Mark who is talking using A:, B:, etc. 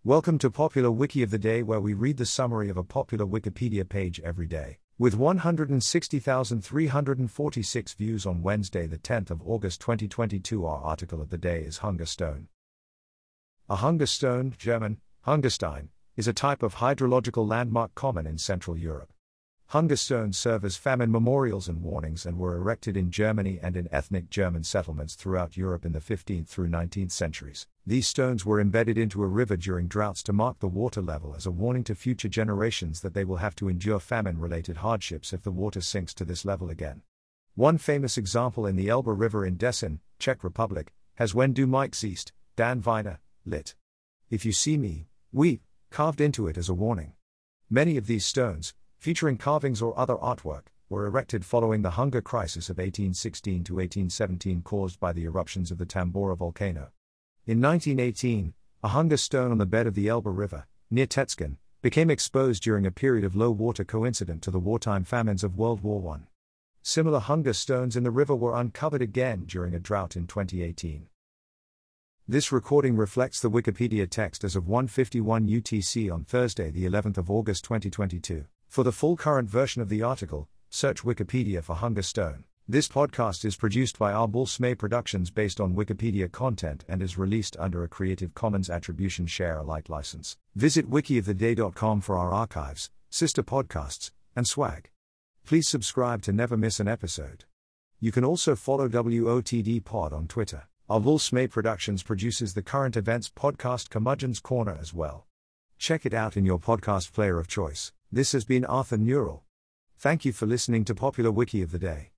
A: Welcome to Popular Wiki of the Day, where we read the summary of a popular Wikipedia page every day. With 160,346 views on Wednesday, the 10th of August 2022, our article of the day is Hunger Stone. A hunger stone, German, Hungerstein, is a type of hydrological landmark common in Central Europe. Hunger stones serve as famine memorials and warnings and were erected in Germany and in ethnic German settlements throughout Europe in the 15th through 19th centuries. These stones were embedded into a river during droughts to mark the water level as a warning to future generations that they will have to endure famine-related hardships if the water sinks to this level again. One famous example in the Elbe River in Dessin, Czech Republic, has "When du mich siehst, dann weine," lit. "If you see me, weep," carved into it as a warning. Many of these stones, featuring carvings or other artwork, were erected following the hunger crisis of 1816 to 1817 caused by the eruptions of the Tambora volcano. In 1918, a hunger stone on the bed of the Elbe River, near Tetzken, became exposed during a period of low water coincident to the wartime famines of World War I. Similar hunger stones in the river were uncovered again during a drought in 2018. This recording reflects the Wikipedia text as of 1:51 UTC on Thursday, the 11th of August 2022. For the full current version of the article, search Wikipedia for Hunger Stone. This podcast is produced by Arbol Sme Productions based on Wikipedia content and is released under a Creative Commons Attribution Share Alike license. Visit wikioftheday.com for our archives, sister podcasts, and swag. Please subscribe to never miss an episode. You can also follow WOTD Pod on Twitter. Arbol Sme Productions produces the current events podcast Curmudgeon's Corner as well. Check it out in your podcast player of choice. This has been Arthur Neural. Thank you for listening to Popular Wiki of the Day.